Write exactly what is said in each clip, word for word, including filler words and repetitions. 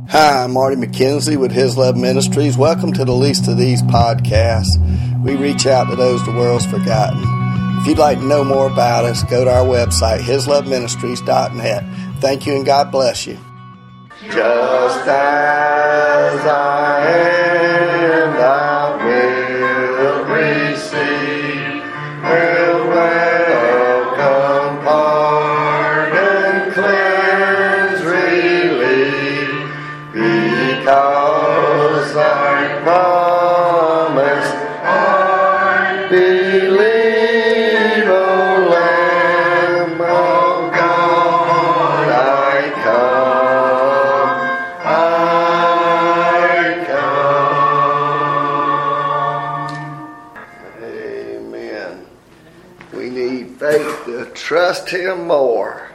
Hi, I'm Marty McKenzie with His Love Ministries. Welcome to the Least of These podcasts. We reach out to those the world's forgotten. If you'd like to know more about us, go to our website, his love ministries dot net. Thank you and God bless you. Just as I am, I will receive, will welcome, pardon, cleanse, relieve, because I promised I believe. Trust Him more.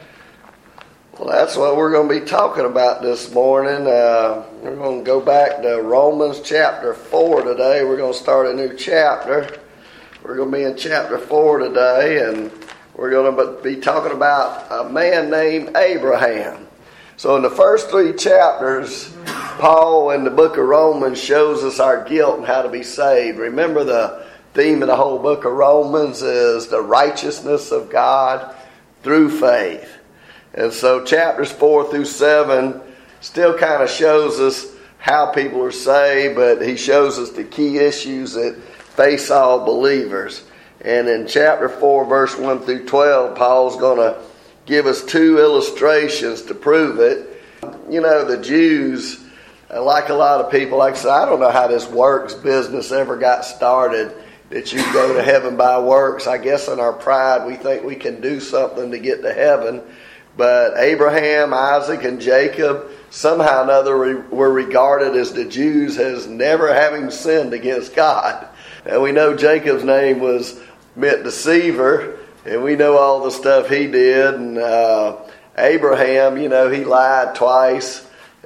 Well, that's what we're going to be talking about this morning. Uh, we're going to go back to Romans chapter four today. We're going to start a new chapter. We're going to be in chapter four today, and we're going to be talking about a man named Abraham. So in the first three chapters, Paul in the book of Romans shows us our guilt and how to be saved. Remember, the theme of the whole book of Romans is the righteousness of God through faith. And so chapters four through seven still kind of shows us how people are saved, but he shows us the key issues that face all believers. And in chapter four, verse one through twelve, Paul's going to give us two illustrations to prove it. You know, the Jews, like a lot of people, like I said, I don't know how this works business ever got started, that you go to heaven by works. I guess in our pride we think we can do something to get to heaven. But Abraham, Isaac, and Jacob somehow or another were regarded as the Jews as never having sinned against God. And we know Jacob's name was meant deceiver, and we know all the stuff he did. And uh, Abraham, you know, he lied twice.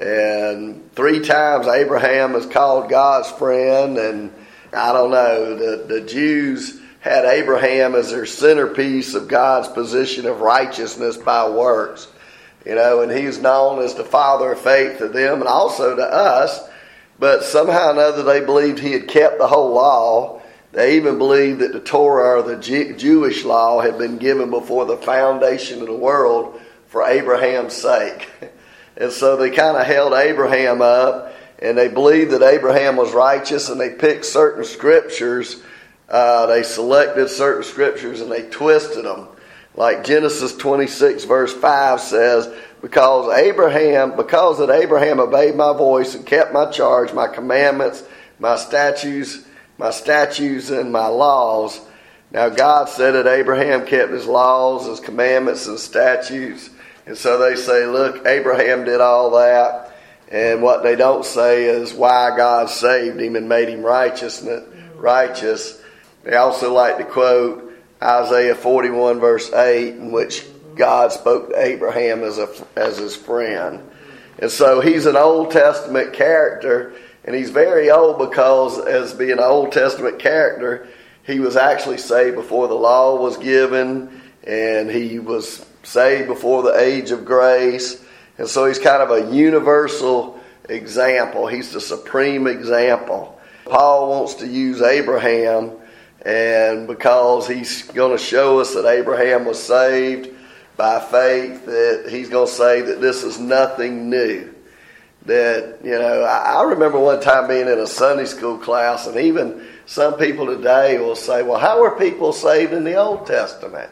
And three times Abraham is called God's friend, and I don't know, the, the Jews had Abraham as their centerpiece of God's position of righteousness by works. You know, and he's known as the father of faith to them and also to us. But somehow or another they believed he had kept the whole law. They even believed that the Torah, or the Jew- Jewish law, had been given before the foundation of the world for Abraham's sake. And so they kind of held Abraham up. And they believed that Abraham was righteous, and they picked certain scriptures. Uh, they selected certain scriptures and they twisted them. Like Genesis twenty-six verse five says, because Abraham, because that Abraham obeyed my voice and kept my charge, my commandments, my statutes, my statutes and my laws. Now God said that Abraham kept his laws, his commandments and statutes. And so they say, look, Abraham did all that. And what they don't say is why God saved him and made him righteous. righteous. They also like to quote Isaiah forty-one verse eight, in which God spoke to Abraham as a, as his friend. And so he's an Old Testament character, and he's very old because as being an Old Testament character, he was actually saved before the law was given, and he was saved before the age of grace. And so he's kind of a universal example. He's the supreme example. Paul wants to use Abraham, and because he's going to show us that Abraham was saved by faith, that he's going to say that this is nothing new. That, you know, I remember one time being in a Sunday school class, and even some people today will say, well, how were people saved in the Old Testament?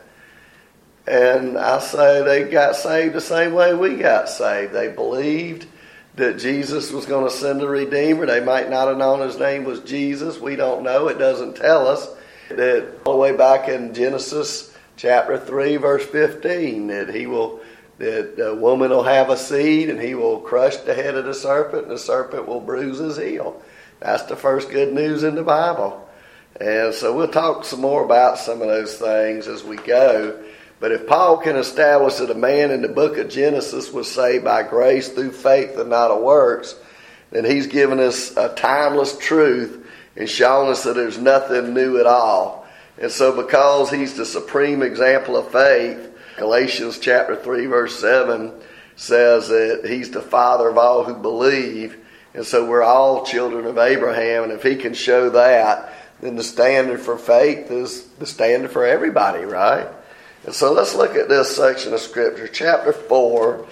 And I say they got saved the same way we got saved. They believed that Jesus was going to send a Redeemer. They might not have known his name was Jesus. We don't know. It doesn't tell us. That all the way back in Genesis chapter three, verse fifteen, that he will, that the woman will have a seed and he will crush the head of the serpent and the serpent will bruise his heel. That's the first good news in the Bible. And so we'll talk some more about some of those things as we go. But if Paul can establish that a man in the book of Genesis was saved by grace through faith and not of works, then he's given us a timeless truth and shown us that there's nothing new at all. And so because he's the supreme example of faith, Galatians chapter three verse seven says that he's the father of all who believe. And so we're all children of Abraham. And if he can show that, then the standard for faith is the standard for everybody, right? And so let's look at this section of Scripture, chapter four.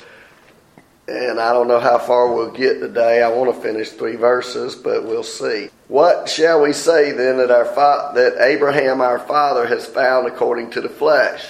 And I don't know how far we'll get today. I want to finish three verses, but we'll see. What shall we say then that our fa- that Abraham our father has found according to the flesh?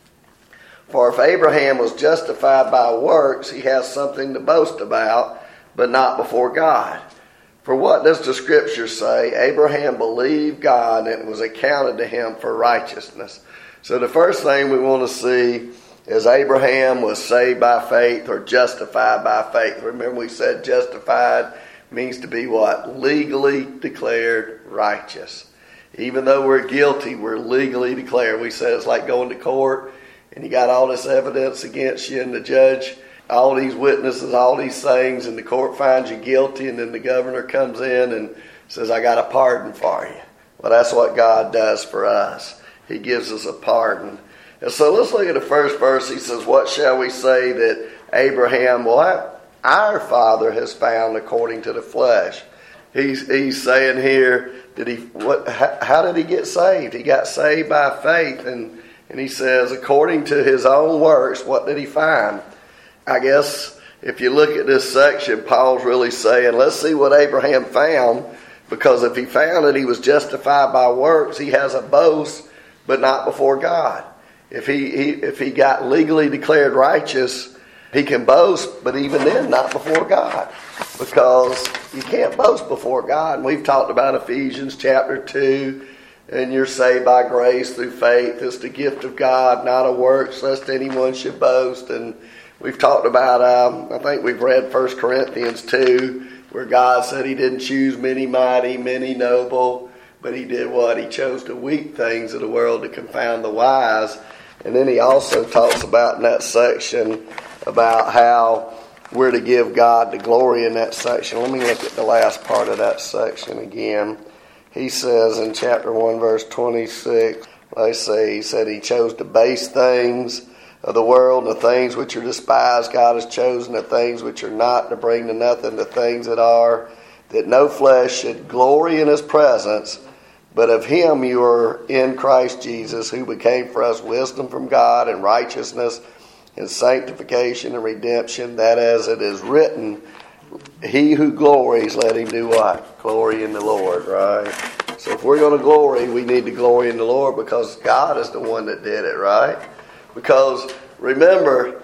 For if Abraham was justified by works, he has something to boast about, but not before God. For what does the Scripture say? Abraham believed God, and it was accounted to him for righteousness. So the first thing we want to see is Abraham was saved by faith or justified by faith. Remember we said justified means to be what? Legally declared righteous. Even though we're guilty, we're legally declared. We said it's like going to court and you got all this evidence against you and the judge, all these witnesses, all these things, and the court finds you guilty, and then the governor comes in and says, I got a pardon for you. Well, that's what God does for us. He gives us a pardon. And so let's look at the first verse. He says, what shall we say that Abraham, well, our father has found according to the flesh? He's, he's saying here, did he? What? How, how did he get saved? He got saved by faith. And, and he says, according to his own works, what did he find? I guess if you look at this section, Paul's really saying, let's see what Abraham found. Because if he found that he was justified by works, he has a boast, but not before God. If he, he if he got legally declared righteous, he can boast, but even then, not before God. Because you can't boast before God. And we've talked about Ephesians chapter two, and you're saved by grace through faith. It's the gift of God, not of works, lest anyone should boast. And we've talked about, um, I think we've read First Corinthians two, where God said he didn't choose many mighty, many noble, but he did what? He chose the weak things of the world to confound the wise. And then he also talks about in that section about how we're to give God the glory in that section. Let me look at the last part of that section again. He says in chapter one, verse twenty-six, they say, he said he chose the base things of the world, and the things which are despised. God has chosen the things which are not, to bring to nothing the things that are, that no flesh should glory in his presence. But of him you are in Christ Jesus, who became for us wisdom from God and righteousness and sanctification and redemption, that as it is written, he who glories, let him do what? Glory in the Lord, right? So if we're going to glory, we need to glory in the Lord because God is the one that did it, right? Because remember,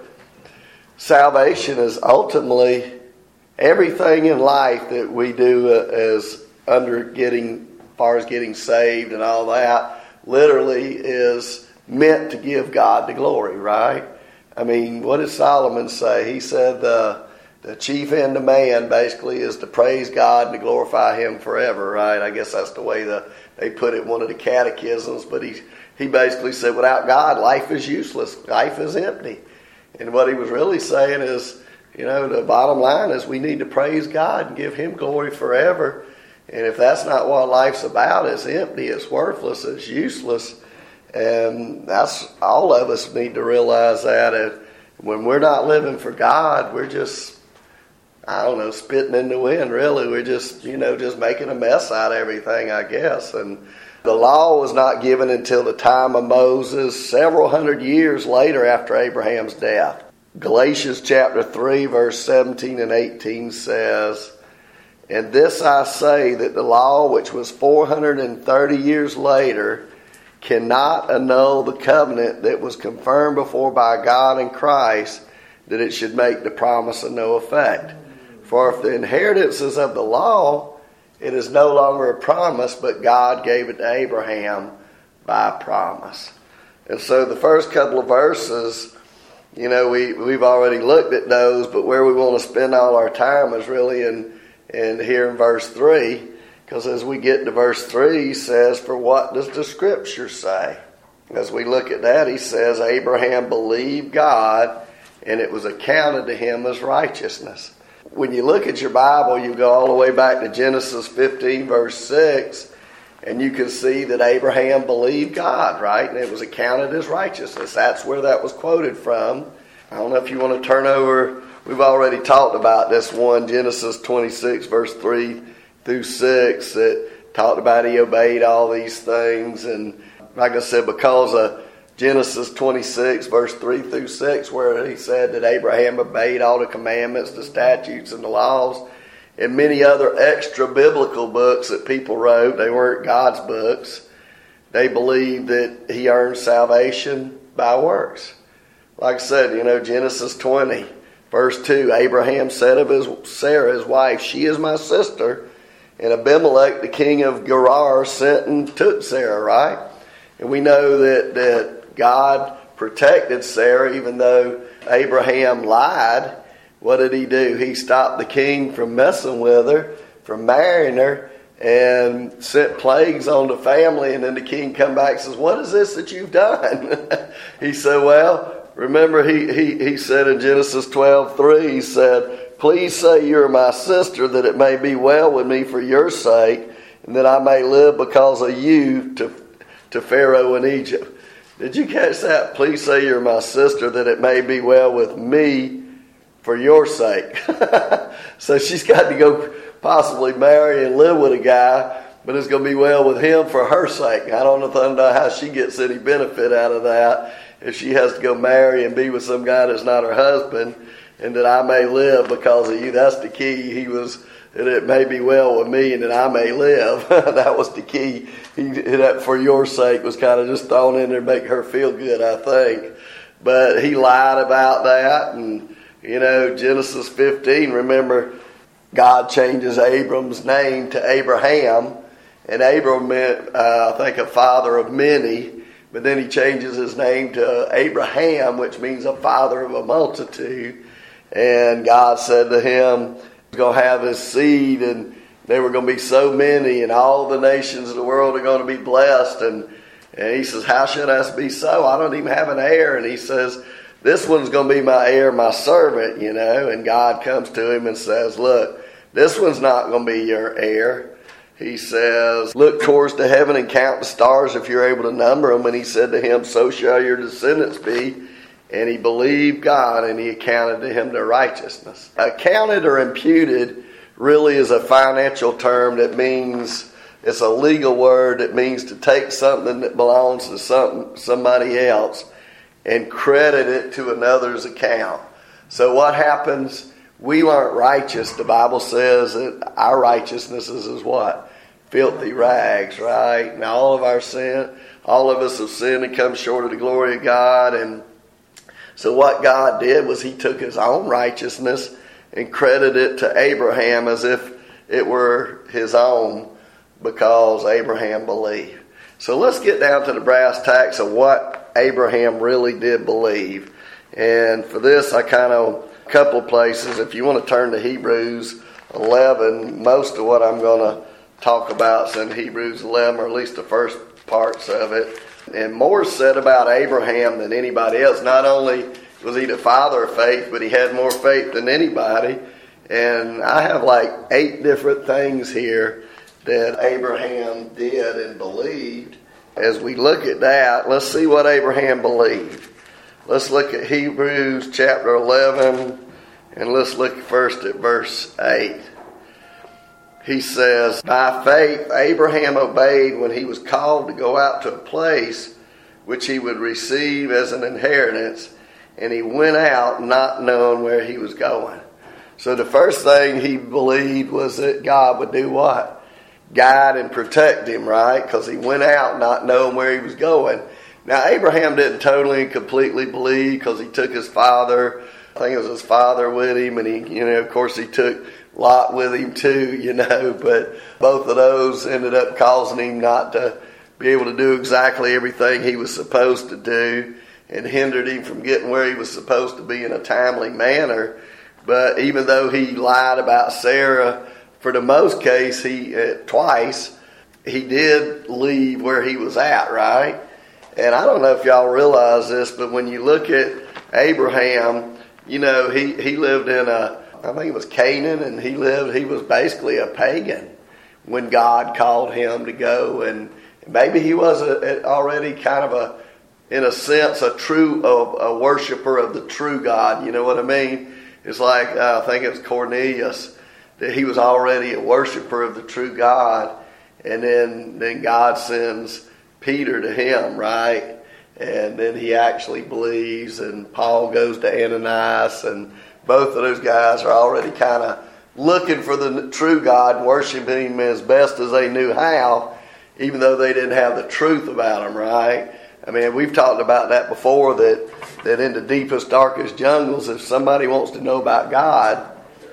salvation is ultimately everything in life that we do as under getting as far as getting saved and all that, literally is meant to give God the glory, right? I mean, what did Solomon say? He said the, the chief end of man basically is to praise God and to glorify him forever, right? I guess that's the way the, they put it in one of the catechisms, but he, he basically said without God, life is useless. Life is empty. And what he was really saying is, you know, the bottom line is we need to praise God and give him glory forever. And if that's not what life's about, it's empty, it's worthless, it's useless. And that's all of us need to realize that. If, when we're not living for God, we're just, I don't know, spitting in the wind, really. We're just, you know, just making a mess out of everything, I guess. And the law was not given until the time of Moses, several hundred years later after Abraham's death. Galatians chapter three, verse seventeen and eighteen says, and this I say, that the law, which was four hundred thirty years later, cannot annul the covenant that was confirmed before by God in Christ, that it should make the promise of no effect. For if the inheritance is of the law, it is no longer a promise, but God gave it to Abraham by promise. And so the first couple of verses, you know, we, we've already looked at those, but where we want to spend all our time is really in And here in verse three, because as we get to verse three, he says, for what does the Scripture say? As we look at that, he says, Abraham believed God, and it was accounted to him as righteousness. When you look at your Bible, you go all the way back to Genesis fifteen, verse six, and you can see that Abraham believed God, right? And it was accounted as righteousness. That's where that was quoted from. I don't know if you want to turn over we've already talked about this one, Genesis twenty-six, verse three through six, that talked about he obeyed all these things. And like I said, because of Genesis twenty-six, verse three through six, where he said that Abraham obeyed all the commandments, the statutes, and the laws, and many other extra biblical books that people wrote, they weren't God's books. They believed that he earned salvation by works. Like I said, you know, Genesis twenty, verse two, Abraham said of his Sarah, his wife, she is my sister. And Abimelech, the king of Gerar, sent and took Sarah, right? And we know that, that God protected Sarah, even though Abraham lied. What did he do? He stopped the king from messing with her, from marrying her, and sent plagues on the family. And then the king come back and says, what is this that you've done? He said, well, remember he, he, he said in Genesis twelve three, he said, please say you're my sister, that it may be well with me for your sake, and that I may live because of you to, to Pharaoh in Egypt. Did you catch that? Please say you're my sister, that it may be well with me for your sake. So she's got to go possibly marry and live with a guy, but it's going to be well with him for her sake. I don't know how she gets any benefit out of that if she has to go marry and be with some guy that's not her husband. And that I may live because of you. That's the key. He was, that it may be well with me and that I may live. That was the key. He, that for your sake was kind of just thrown in there to make her feel good, I think. But he lied about that. And, you know, Genesis fifteen, remember, God changes Abram's name to Abraham. And Abram meant, uh, I think, a father of many. But then he changes his name to Abraham, which means a father of a multitude. And God said to him, he's going to have his seed, and they were going to be so many, and all the nations of the world are going to be blessed. And, and he says, how should that be so? I don't even have an heir. And he says, this one's going to be my heir, my servant, you know. And God comes to him and says, look, this one's not going to be your heir. He says, look towards the heaven and count the stars if you're able to number them. And he said to him, so shall your descendants be. And he believed God, and he accounted to him their righteousness. Accounted or imputed really is a financial term that means, it's a legal word that means to take something that belongs to some, somebody else and credit it to another's account. So what happens? We aren't righteous. The Bible says that our righteousness is, is what? Filthy rags, right? And all of our sin, all of us have sinned and come short of the glory of God. And so what God did was he took his own righteousness and credited it to Abraham as if it were his own, because Abraham believed. So let's get down to the brass tacks of what Abraham really did believe. And for this, I kind of, a couple of places, if you want to turn to Hebrews eleven, most of what I'm going to talk about is in Hebrews eleven, or at least the first parts of it. And more said about Abraham than anybody else. Not only was he the father of faith, but he had more faith than anybody. And I have like eight different things here that Abraham did and believed. As we look at that, let's see what Abraham believed. Let's look at Hebrews chapter eleven, and let's look first at verse eight. He says, by faith Abraham obeyed when he was called to go out to a place which he would receive as an inheritance, and he went out not knowing where he was going. So the first thing he believed was that God would do what? Guide and protect him, right? Because he went out not knowing where he was going. Now Abraham didn't totally and completely believe, because he took his father, I think it was his father with him, and he, you know, of course he took Lot with him too, you know, but both of those ended up causing him not to be able to do exactly everything he was supposed to do, and hindered him from getting where he was supposed to be in a timely manner. But even though he lied about Sarah, for the most case, he uh, twice, he did leave where he was at, right? And I don't know if y'all realize this, but when you look at Abraham, you know, he, he lived in a, I think it was Canaan, and he lived, he was basically a pagan when God called him to go. And maybe he was a, already kind of a, in a sense, a true, a, a worshiper of the true God, you know what I mean? It's like, uh, I think it was Cornelius, that he was already a worshiper of the true God. And then, then God sends Peter to him, right? And then he actually believes, and Paul goes to Ananias, and both of those guys are already kind of looking for the true God and worshiping him as best as they knew how, even though they didn't have the truth about him, right? I mean, we've talked about that before, that, that in the deepest, darkest jungles, if somebody wants to know about God,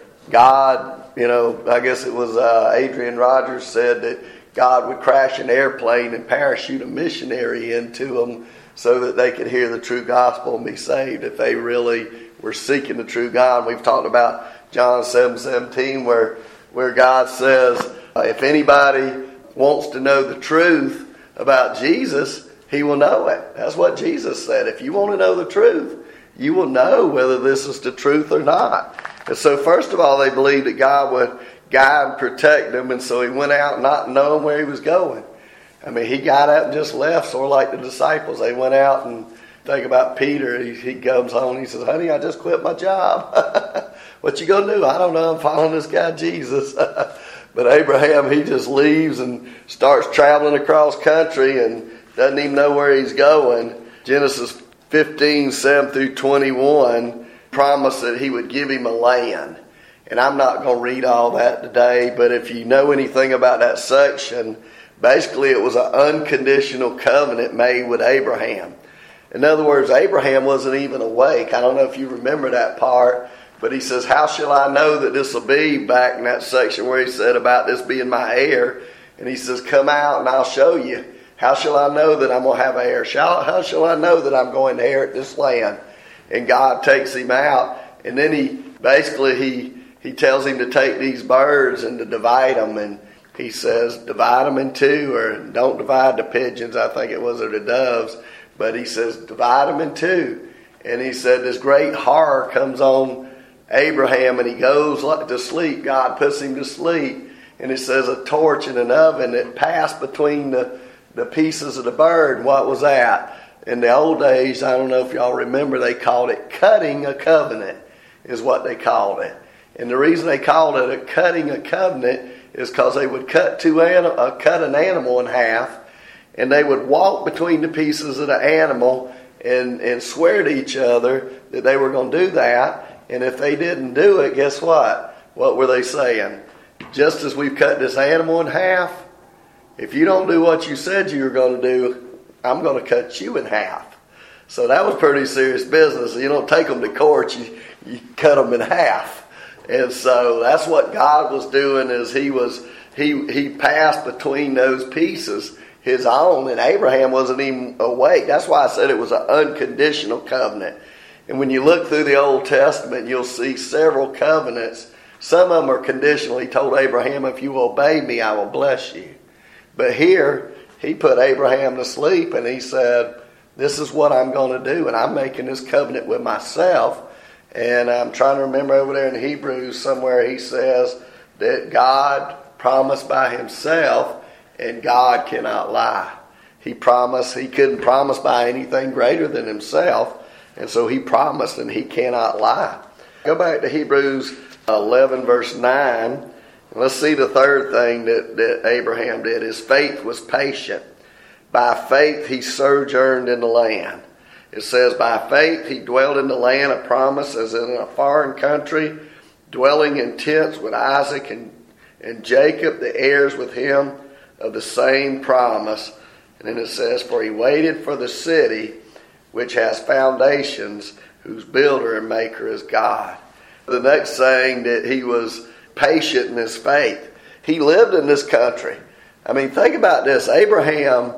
God, you know, I guess it was uh, Adrian Rogers said that God would crash an airplane and parachute a missionary into them so that they could hear the true gospel and be saved if they really were seeking the true God. We've talked about John seven seventeen where, where God says, uh, if anybody wants to know the truth about Jesus, he will know it. That's what Jesus said. If you want to know the truth, you will know whether this is the truth or not. And so first of all, they believed that God would guide and protect them, and so he went out not knowing where he was going. I mean, he got up and just left, sort of like the disciples. They went out, and think about Peter. He, he comes home and he says, honey, I just quit my job. What you going to do? I don't know. I'm following this guy Jesus. But Abraham, he just leaves and starts traveling across country and doesn't even know where he's going. Genesis fifteen, seven through twenty-one promised that he would give him a land. And I'm not going to read all that today, but if you know anything about that section, basically it was an unconditional covenant made with Abraham. In other words, Abraham wasn't even awake. I don't know if you remember that part, but he says, how shall I know that this will be, back in that section where he said about this being my heir. And he says, come out and I'll show you. How shall I know that I'm going to have an heir? Shall, how shall I know that I'm going to inherit this land? And God takes him out. And then he basically, he, he tells him to take these birds and to divide them. And he says, divide them in two, or don't divide the pigeons, I think it was, or the doves. But he says, divide them in two. And he said, this great horror comes on Abraham, and he goes to sleep. God puts him to sleep. And it says a torch and an oven that passed between the, the pieces of the bird. What was that? In the old days, I don't know if y'all remember, they called it cutting a covenant, is what they called it. And the reason they called it a cutting a covenant is because they would cut two anim- uh, cut an animal in half, and they would walk between the pieces of the animal and, and swear to each other that they were going to do that. And if they didn't do it, guess what? What were they saying? Just as we've cut this animal in half, if you don't do what you said you were going to do, I'm going to cut you in half. So that was pretty serious business. You don't take them to court, you, you cut them in half. And so that's what God was doing, is he was he he passed between those pieces his own, and Abraham wasn't even awake. That's why I said it was an unconditional covenant. And when you look through the Old Testament, you'll see several covenants. Some of them are conditional. He told Abraham, if you obey me, I will bless you. But here, he put Abraham to sleep, and he said, this is what I'm going to do, and I'm making this covenant with myself. And I'm trying to remember over there in Hebrews somewhere, he says that God promised by himself, and God cannot lie. He promised, he couldn't promise by anything greater than himself, and so he promised, and he cannot lie. Go back to Hebrews eleven, verse nine, and let's see the third thing that, that Abraham did. His faith was patient. By faith he sojourned in the land. It says, by faith he dwelt in the land of promise, as in a foreign country, dwelling in tents with Isaac and, and Jacob, the heirs with him of the same promise. And then it says, for he waited for the city which has foundations, whose builder and maker is God. The next saying, that he was patient in his faith. He lived in this country. I mean, think about this. Abraham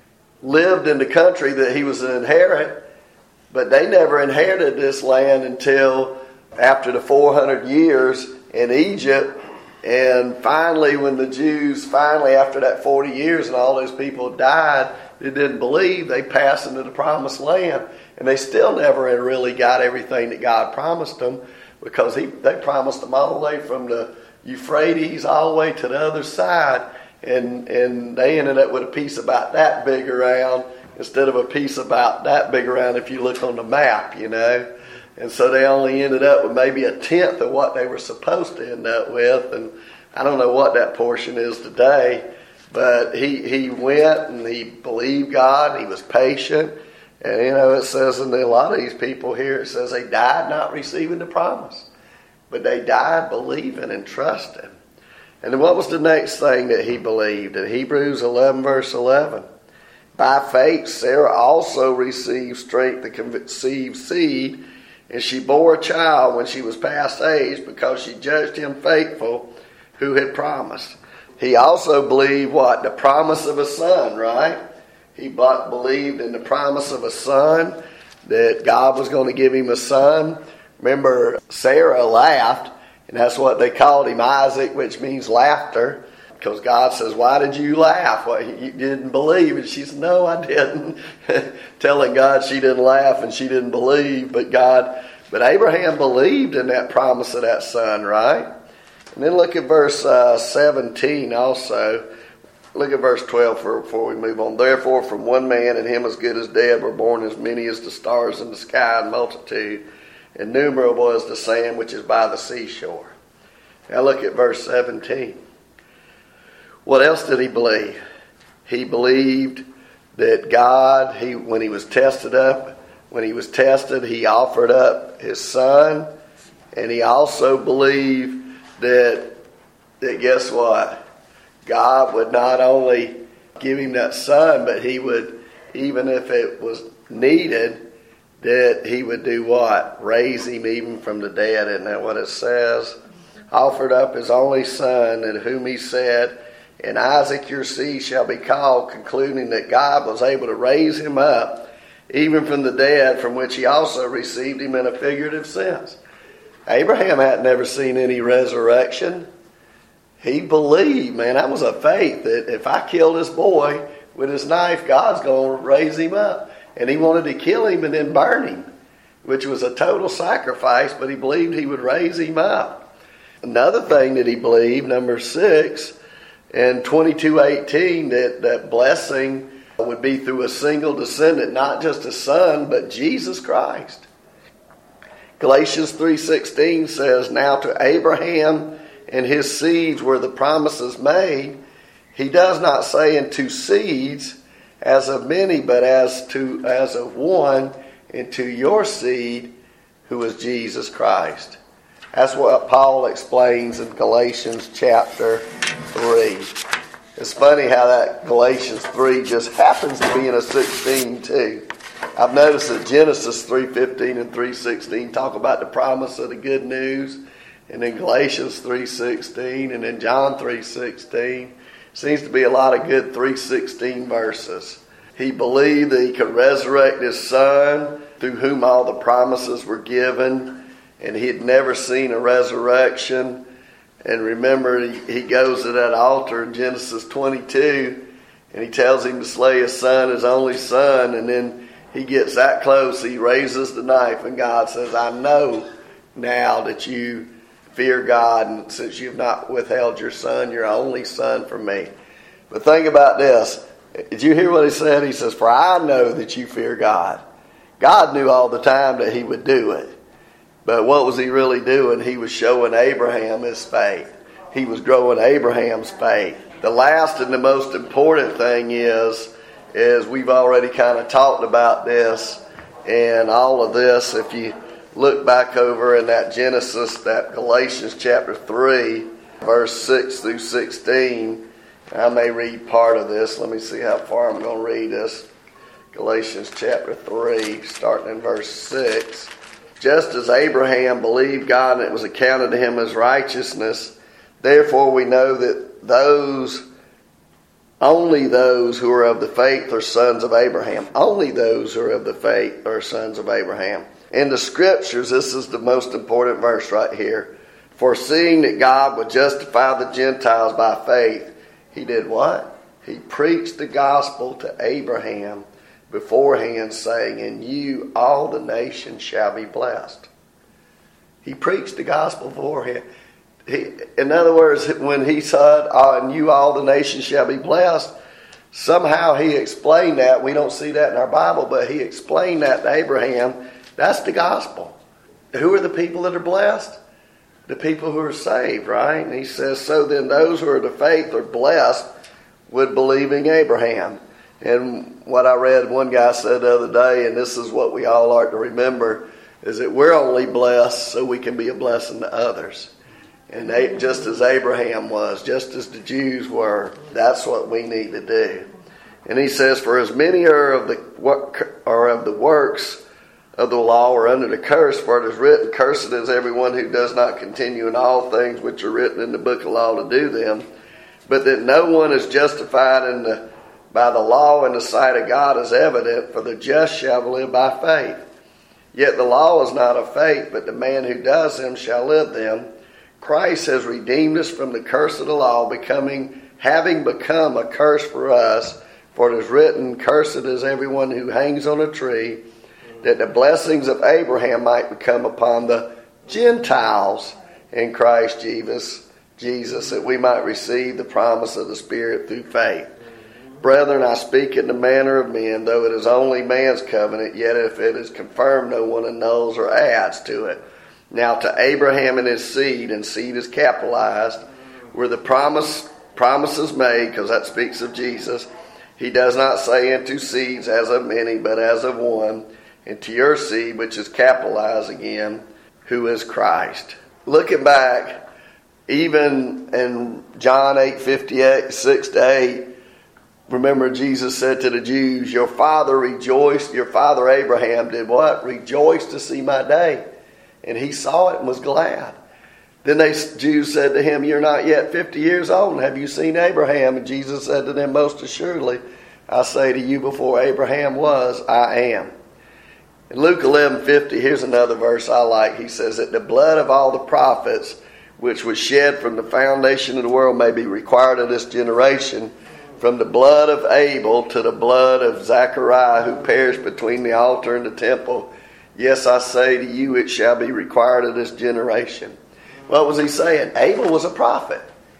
lived in the country that he was to inherit, but they never inherited this land until after the four hundred years in Egypt. And finally, when the Jews, finally after that forty years and all those people died, they didn't believe, they passed into the promised land. And they still never really got everything that God promised them, because he, they promised them all the way from the Euphrates all the way to the other side. And, and they ended up with a piece about that big around instead of a piece about that big around if you look on the map, you know. And so they only ended up with maybe a tenth of what they were supposed to end up with. And I don't know what that portion is today, but he, he went and he believed God, and he was patient. And, you know, it says in a lot of these people here, it says they died not receiving the promise, but they died believing and trusting. And then what was the next thing that he believed? In Hebrews eleven, verse eleven, by faith Sarah also received strength to conceive seed, and she bore a child when she was past age, because she judged him faithful who had promised. He also believed what? The promise of a son, right? He believed in the promise of a son, that God was going to give him a son. Remember, Sarah laughed, and that's what they called him, Isaac, which means laughter. Because God says, why did you laugh? Well, you didn't believe. And she said, no, I didn't. Telling God she didn't laugh and she didn't believe. But God, but Abraham believed in that promise of that son, right? And then look at verse uh, seventeen also. Look at verse twelve for, before we move on. Therefore, from one man, and him as good as dead, were born as many as the stars in the sky in multitude, innumerable as the sand which is by the seashore. Now look at verse seventeen. What else did he believe? He believed that God, he when he was tested up, when he was tested, he offered up his son. And he also believed that, that guess what? God would not only give him that son, but he would, even if it was needed, that he would do what? Raise him even from the dead. Isn't that what it says? Offered up his only son, in whom he said, in Isaac your seed shall be called, concluding that God was able to raise him up even from the dead, from which he also received him in a figurative sense. Abraham had never seen any resurrection. He believed, man, that was a faith, that if I kill this boy with his knife, God's going to raise him up. And he wanted to kill him and then burn him, which was a total sacrifice, but he believed he would raise him up. Another thing that he believed, number six, in twenty-two eighteen, that, that blessing would be through a single descendant, not just a son, but Jesus Christ. Galatians three sixteen says, now to Abraham and his seeds were the promises made. He does not say into seeds as of many, but as to as of one, into your seed, who is Jesus Christ. That's what Paul explains in Galatians chapter three. It's funny how that Galatians three just happens to be in a sixteen too. I've noticed that Genesis three fifteen and three sixteen talk about the promise of the good news, and then Galatians three sixteen, and then John three sixteen. Seems to be a lot of good three sixteen verses. He believed that he could resurrect his son, through whom all the promises were given, and he had never seen a resurrection. And remember, he, he goes to that altar in Genesis twenty-two, and he tells him to slay his son, his only son, and then he gets that close, he raises the knife, and God says, I know now that you fear God, and since you've not withheld your son, your only son, from me. But think about this. Did you hear what he said? He says, for I know that you fear God. God knew all the time that he would do it. But what was he really doing? He was showing Abraham his faith. He was growing Abraham's faith. The last and the most important thing is, is we've already kind of talked about this, and all of this, if you look back over in that Genesis, that Galatians chapter three, verse six through sixteen, I may read part of this. Let me see how far I'm going to read this. Galatians chapter three, starting in verse six. Just as Abraham believed God, and it was accounted to him as righteousness, therefore we know that those, only those who are of the faith are sons of Abraham. Only those who are of the faith are sons of Abraham. In the scriptures, this is the most important verse right here. Foreseeing that God would justify the Gentiles by faith, he did what? He preached the gospel to Abraham beforehand, saying, in you all the nations shall be blessed. He preached the gospel beforehand. He, in other words, when he said, oh, in you all the nations shall be blessed, somehow he explained that. We don't see that in our Bible, but he explained that to Abraham. That's the gospel. who are the people that are blessed? The people who are saved, right? And he says, so then those who are the faith are blessed with believing Abraham. And what I read, one guy said the other day, and this is what we all are to remember, is that we're only blessed so we can be a blessing to others. And they, just as Abraham was, just as the Jews were, that's what we need to do. And he says, for as many are of the are of the works of the law are under the curse, for it is written, cursed is everyone who does not continue in all things which are written in the book of law to do them. But that no one is justified in the, by the law in the sight of God is evident, for the just shall live by faith. Yet the law is not of faith, but the man who does them shall live them. Christ has redeemed us from the curse of the law, becoming, having become a curse for us. For it is written, cursed is everyone who hangs on a tree, that the blessings of Abraham might become upon the Gentiles in Christ Jesus, Jesus, that we might receive the promise of the Spirit through faith. Brethren, I speak in the manner of men, though it is only man's covenant, yet if it is confirmed, no one annuls or adds to it. Now to Abraham and his seed, and seed is capitalized, were the promise promises made, because that speaks of Jesus. He does not say into seeds as of many, but as of one, and to your seed, which is capitalized again, who is Christ. Looking back, even in John eight fifty-eight, six to eight, remember Jesus said to the Jews, your father rejoiced, your father Abraham did what? Rejoiced to see my day. And he saw it and was glad. Then they Jews said to him, you're not yet fifty years old, and have you seen Abraham? And Jesus said to them, most assuredly, I say to you, before Abraham was, I am. In Luke eleven fifty, here's another verse I like. He says that the blood of all the prophets, which was shed from the foundation of the world, may be required of this generation, from the blood of Abel to the blood of Zechariah, who perished between the altar and the temple. Yes, I say to you, it shall be required of this generation. What was he saying? Abel was a prophet.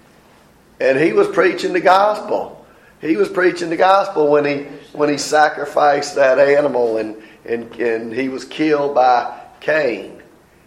And he was preaching the gospel. He was preaching the gospel when he when he sacrificed that animal and, and, and he was killed by Cain.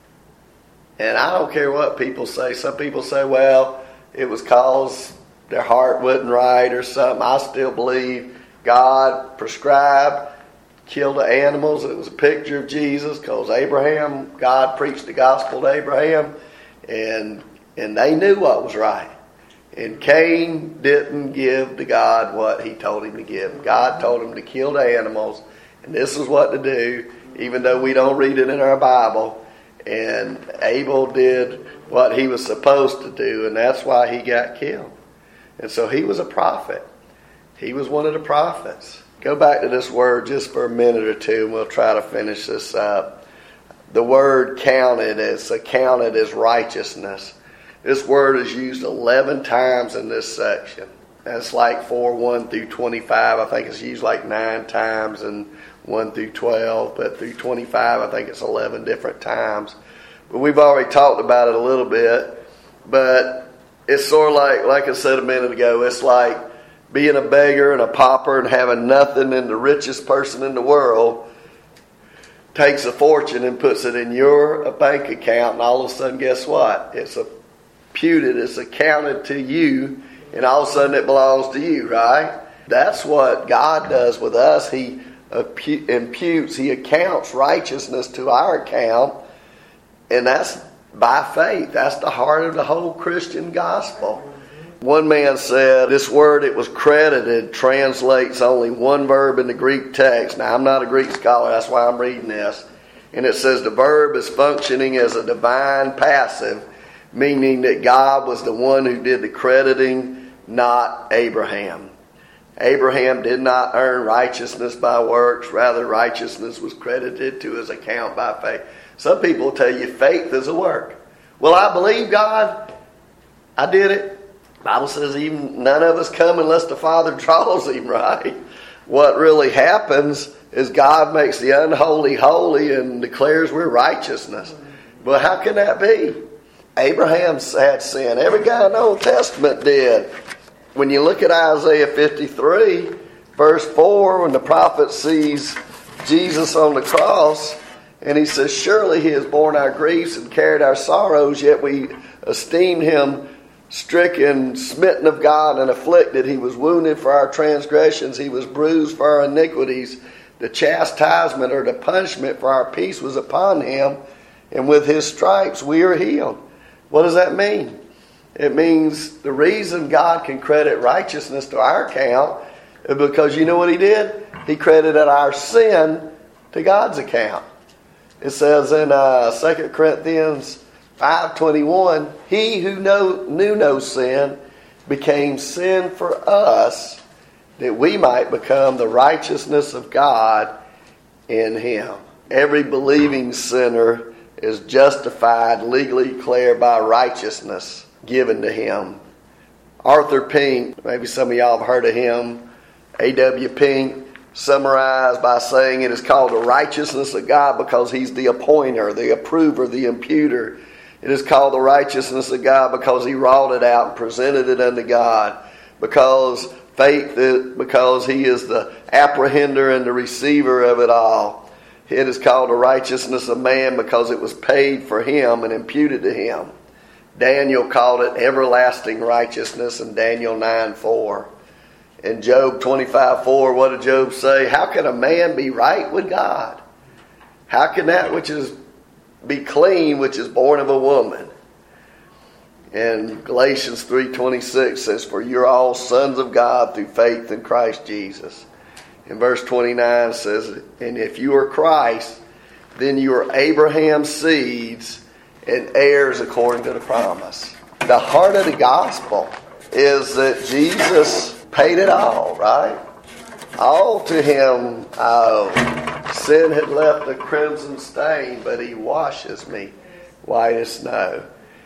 And I don't care what people say. Some people say, well, it was because their heart wasn't right or something. I still believe God prescribed, killed the animals. It was a picture of Jesus, because Abraham, God preached the gospel to Abraham, and and they knew what was right. And Cain didn't give to God what he told him to give. God told him to kill the animals, and this is what to do, even though we don't read it in our Bible. And Abel did what he was supposed to do, and that's why he got killed. And so he was a prophet. He was one of the prophets. Go back to this word just for a minute or two, and we'll try to finish this up. The word counted is accounted as righteousness. This word is used eleven times in this section. That's like four, one through twenty-five. I think it's used like nine times and one through twelve. But through twenty-five, I think it's eleven different times. But we've already talked about it a little bit. But it's sort of like, like I said a minute ago, it's like being a beggar and a pauper and having nothing, and the richest person in the world takes a fortune and puts it in your bank account, and all of a sudden, guess what? It's imputed, it's accounted to you, and all of a sudden it belongs to you, right? That's what God does with us. He imputes, He accounts righteousness to our account, and that's by faith. That's the heart of the whole Christian gospel. One man said this word, it was credited, translates only one verb in the Greek text. Now, I'm not a Greek scholar, that's why I'm reading this. And it says the verb is functioning as a divine passive, meaning that God was the one who did the crediting, not Abraham. Abraham did not earn righteousness by works. Rather, righteousness was credited to his account by faith. Some people tell you faith is a work. Well, I believe God. I did it. The Bible says even none of us come unless the Father draws him, right? What really happens is God makes the unholy holy and declares we're righteousness. But how can that be? Abraham had sin. Every guy in the Old Testament did. When you look at Isaiah fifty-three, verse four, when the prophet sees Jesus on the cross, And he says, surely he has borne our griefs and carried our sorrows, yet we esteemed him stricken, smitten of God, and afflicted. He was wounded for our transgressions. He was bruised for our iniquities. The chastisement or the punishment for our peace was upon him, and with his stripes we are healed. What does that mean? It means the reason God can credit righteousness to our account is because you know what he did? He credited our sin to God's account. It says in uh, Second Corinthians five twenty-one, he who know, knew no sin became sin for us, that we might become the righteousness of God in him. Every believing sinner is justified, legally declared by righteousness given to him. Arthur Pink, maybe some of y'all have heard of him, A W Pink, summarized by saying it is called the righteousness of God because he's the appointer, the approver, the imputer. It is called the righteousness of God because he wrought it out and presented it unto God. Because faith, is, because he is the apprehender and the receiver of it all. It is called the righteousness of man because it was paid for him and imputed to him. Daniel called it everlasting righteousness in Daniel nine four. In Job twenty-five four, what did Job say? How can a man be right with God? How can that which is be clean, which is born of a woman? And Galatians three twenty-six says, for you're all sons of God through faith in Christ Jesus. And verse twenty-nine says, and if you are Christ, then you are Abraham's seeds and heirs according to the promise. The heart of the gospel is that Jesus paid it all, right? All to him I owe. Sin had left a crimson stain, but he washes me white as snow.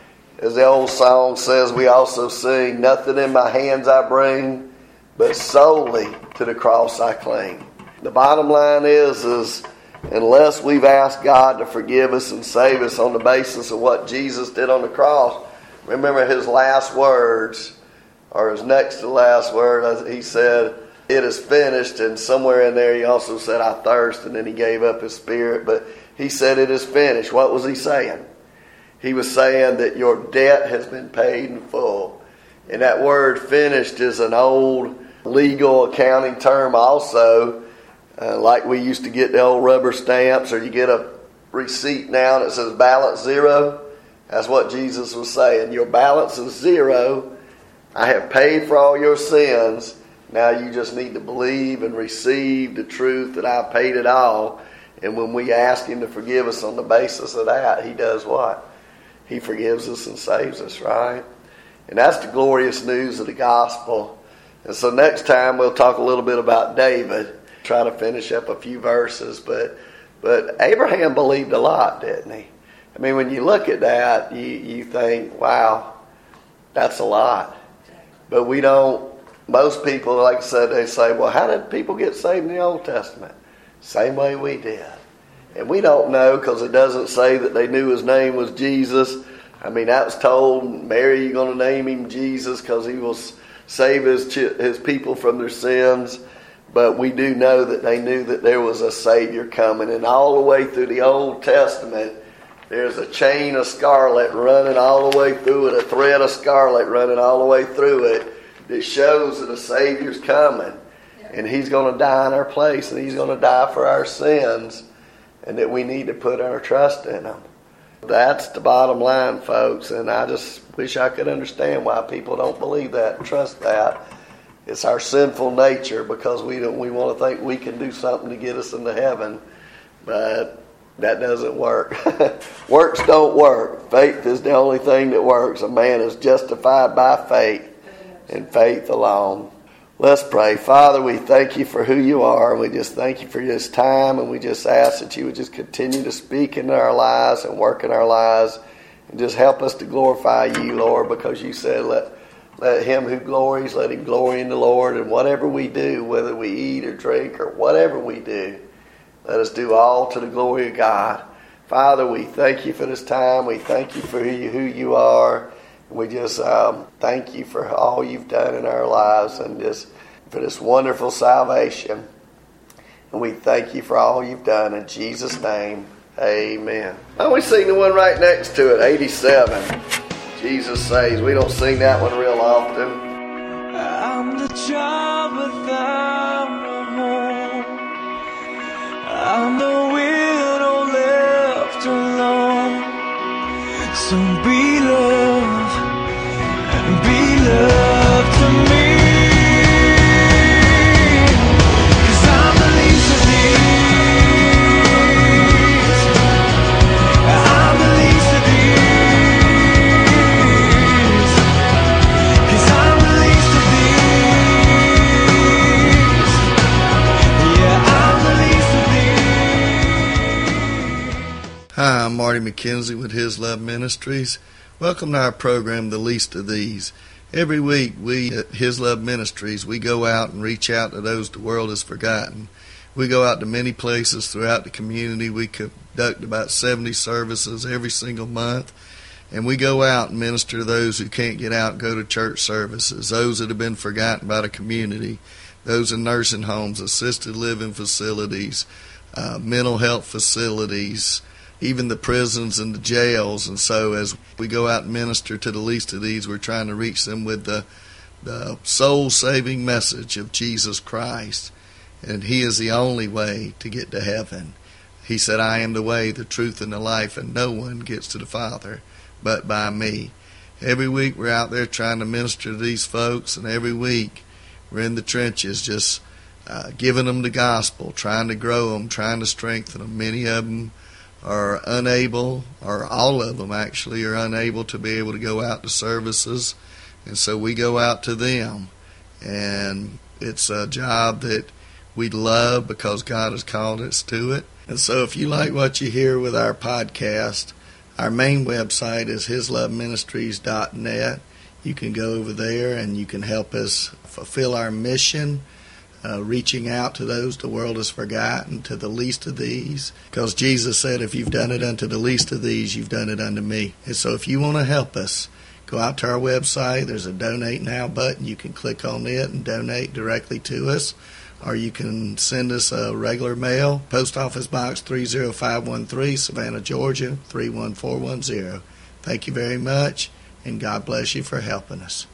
As the old song says, we also sing, nothing in my hands I bring, but solely to the cross I cling. The bottom line is, is unless we've asked God to forgive us and save us on the basis of what Jesus did on the cross, remember his last words, or his next to last word, he said, it is finished. And somewhere in there he also said, I thirst, and then he gave up his spirit. But he said, it is finished. What was he saying? He was saying that your debt has been paid in full. And that word finished is an old legal accounting term also. Uh, like we used to get the old rubber stamps, or you get a receipt now that says balance zero. That's what Jesus was saying. Your balance is zero. I have paid for all your sins. Now you just need to believe and receive the truth that I've paid it all. And when we ask him to forgive us on the basis of that, he does what? He forgives us and saves us, right? And that's the glorious news of the gospel. And so next time we'll talk a little bit about David. Try to finish up a few verses. But but Abraham believed a lot, didn't he? I mean, when you look at that, you, you think, wow, that's a lot. But we don't, most people, like I said, they say, well, how did people get saved in the Old Testament? Same way we did. And we don't know because it doesn't say that they knew his name was Jesus. I mean, that was told, Mary, you're going to name him Jesus because he will save his, his people from their sins. But we do know that they knew that there was a Savior coming. And all the way through the Old Testament, there's a chain of scarlet running all the way through it, a thread of scarlet running all the way through it that shows that a Savior's coming. And he's going to die in our place, and he's going to die for our sins, and that we need to put our trust in him. That's the bottom line, folks, and I just wish I could understand why people don't believe that and trust that. It's our sinful nature because we don't, we want to think we can do something to get us into heaven, but that doesn't work. Works don't work. Faith is the only thing that works. A man is justified by faith and faith alone. Let's pray. Father, we thank you for who you are. We just thank you for this time, and we just ask that you would just continue to speak into our lives and work in our lives and just help us to glorify you, Lord, because you said let let him who glories, let him glory in the Lord. And whatever we do, whether we eat or drink or whatever we do, let us do all to the glory of God. Father, we thank you for this time. We thank you for who you, who you are. We just um, thank you for all you've done in our lives and just for this wonderful salvation. And we thank you for all you've done. In Jesus' name, Amen. Oh, we sing the one right next to it, eighty-seven. Jesus Saves. We don't sing that one real often. I'm the child without a home. I'm the widow left alone. So be love, be love to me. 'Cause I'm the least of these. I'm the least of these. 'Cause I'm the least of these. Yeah, I'm the least of these. Hi, I'm Marty McKenzie with His Love Ministries. Welcome to our program, The Least of These. Every week, we at His Love Ministries, we go out and reach out to those the world has forgotten. We go out to many places throughout the community. We conduct about seventy services every single month. And we go out and minister to those who can't get out and go to church services, those that have been forgotten by the community, those in nursing homes, assisted living facilities, uh, mental health facilities, even the prisons and the jails. And so as we go out and minister to the least of these, we're trying to reach them with the, the soul-saving message of Jesus Christ. And He is the only way to get to heaven. He said, I am the way, the truth, and the life, and no one gets to the Father but by me. Every week we're out there trying to minister to these folks, and every week we're in the trenches just uh, giving them the gospel, trying to grow them, trying to strengthen them. Many of them are unable, or all of them actually, are unable to be able to go out to services. And so we go out to them. And it's a job that we love because God has called us to it. And so if you like what you hear with our podcast, our main website is his love ministries dot net. You can go over there and you can help us fulfill our mission, Uh, reaching out to those the world has forgotten, to the least of these. Because Jesus said, if you've done it unto the least of these, you've done it unto me. And so if you want to help us, go out to our website. There's a Donate Now button. You can click on it and donate directly to us. Or you can send us a regular mail, Post Office Box three zero five one three, Savannah, Georgia, three one four one zero. Thank you very much, and God bless you for helping us.